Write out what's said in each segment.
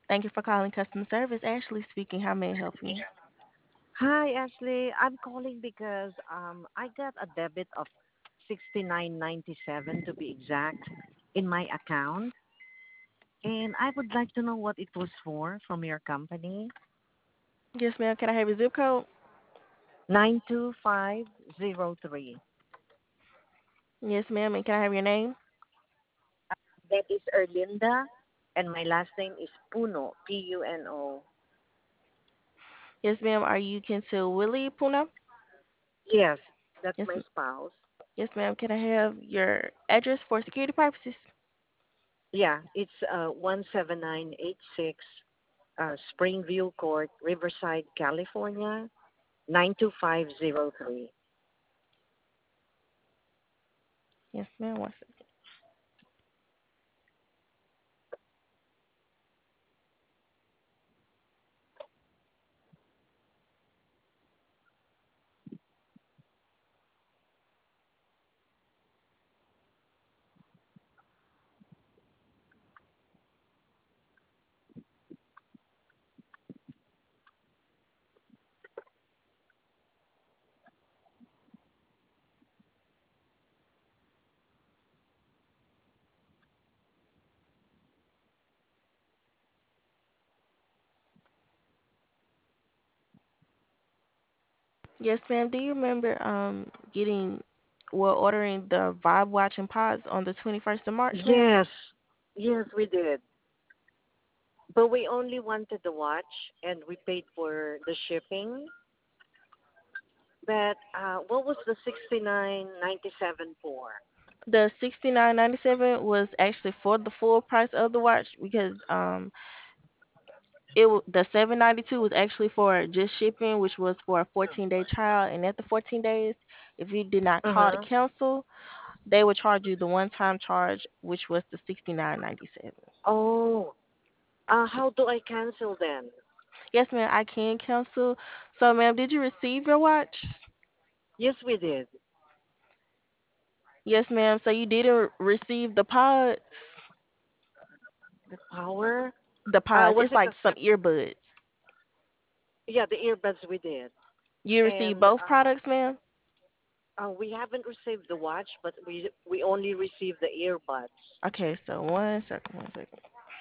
Thank you for calling customer service. Ashley speaking. How may I help you? Hi, Ashley. I'm calling because I got a debit of 69.97 to be exact in my account, and I would like to know what it was for from your company. Yes, ma'am. Can I have your zip code? 92503. Yes, ma'am. And can I have your name? That is Erlinda, and my last name is Puno, Puno. Yes, ma'am. Are you Kentil Willie Puna? Yes, that's Yes, my spouse. yes, ma'am. Can I have your address for security purposes? Yeah, it's 17986 Springview Court, Riverside, California, 92503. Yes, ma'am. One second. Yes, ma'am. Do you remember ordering the Vibe Watch and Pods on the 21st of March, ma'am? Yes, yes, we did. But we only wanted the watch and we paid for the shipping. But what was the 69.97 for? The 69.97 was actually for the full price of the watch because the 792 was actually for just shipping, which was for a 14-day trial, and at the 14 days, if you did not Uh call to huh. cancel, they would charge you the one-time charge, which was the 69.97. Oh, how do I cancel then? Yes, ma'am, I can cancel. So, ma'am, did you receive your watch? Yes, we did. Yes, ma'am. So you didn't receive the pod. The power? The pods. Was It's it like the some earbuds. yeah, the earbuds we did. You received And both products, ma'am. we haven't received the watch, but we only received the earbuds. Okay, so one second, one second.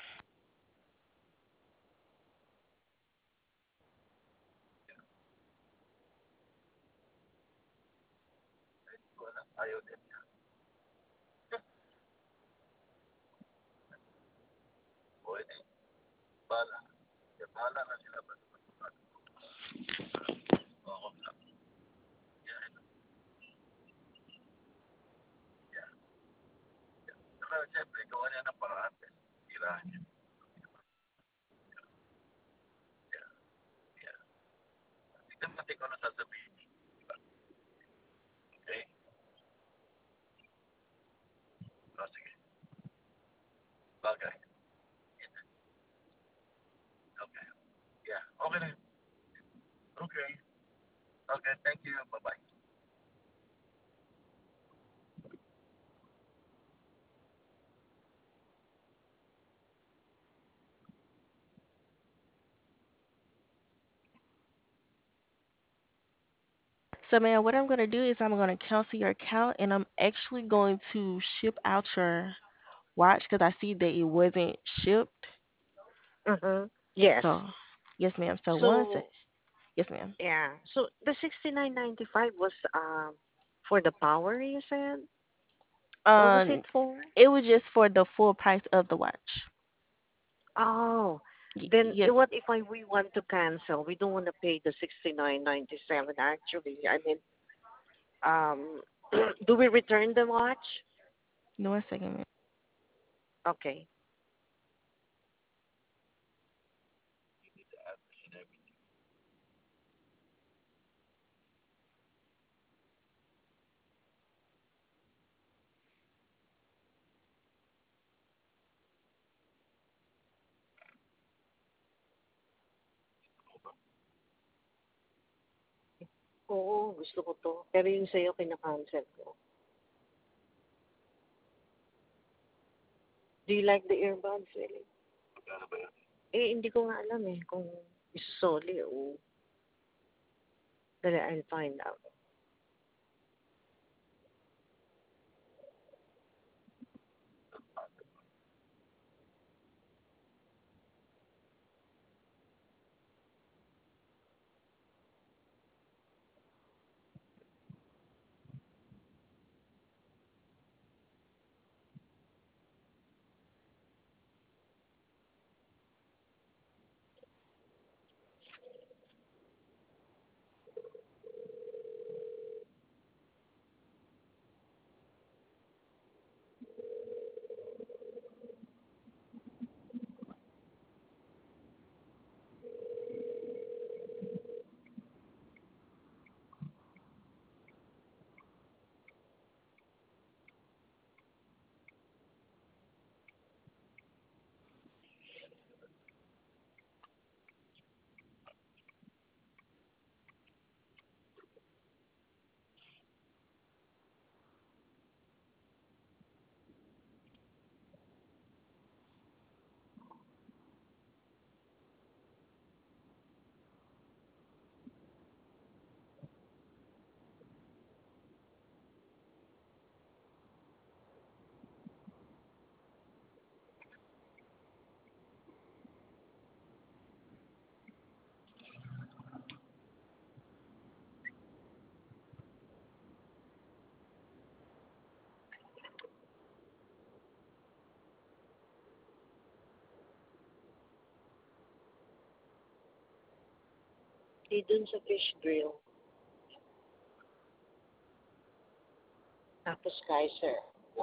So, man, what I'm gonna do is I'm gonna cancel your account, and I'm actually going to ship out your watch because I see that it wasn't shipped. Mm-hmm. Yes. So, yes, ma'am. So one sec. So Yes, ma'am. yeah. So the 69.95 was for the power you said? What was it Um, for? it was just for the full price of the watch. Oh, then Yes. what if we want to cancel? We don't want to pay the 69.97 actually. I mean, um do we return the watch? No, one second, ma'am. Okay. Oo, gusto ko to. Pero yung sa'yo, kina-cancel ko. Do you like the earbuds, really? hindi ko nga alam eh kung isusoli o dali, I'll find out. Di dun sa fish grill. Tapos Kaiser.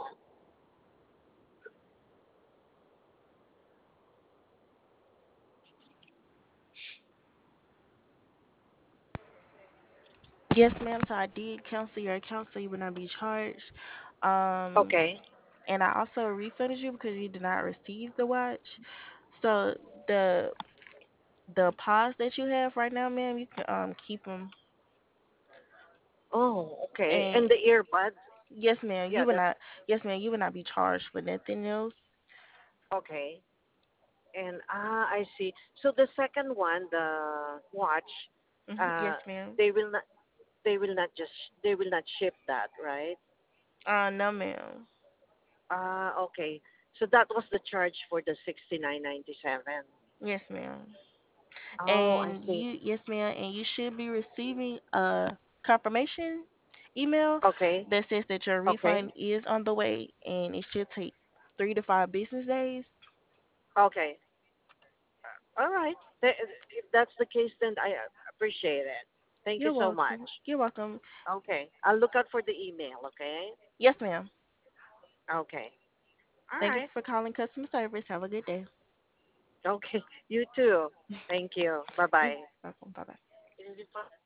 Yes, ma'am. So I did cancel your account, so you will not be charged. Um, Okay. and I also refunded you because you did not receive the watch. So the the paws that you have right now, ma'am, you can keep them. Oh, okay. And And the earbuds. yes, ma'am, Yeah, that's Yes, ma'am, you will not be charged for nothing else. okay. And I see. So the second one, the watch, Yes, uh, ma'am. they will not. They will not ship that, right? No, ma'am. Okay. So that was the charge for the 69.97. Yes, ma'am. Oh, I And see. yes, ma'am, and you should be receiving a confirmation email Okay. that says that your Okay. refund is on the way, and it should take 3 to 5 business days. Okay. All right. If that's the case, then I appreciate it. Thank you You're so much. welcome. You're welcome. Okay. I'll look out for the email. Okay. Yes, ma'am. Okay. All Thank you right. for calling customer service. Have a good day. Okay. You too. Thank you. Bye You're bye. welcome. Bye bye.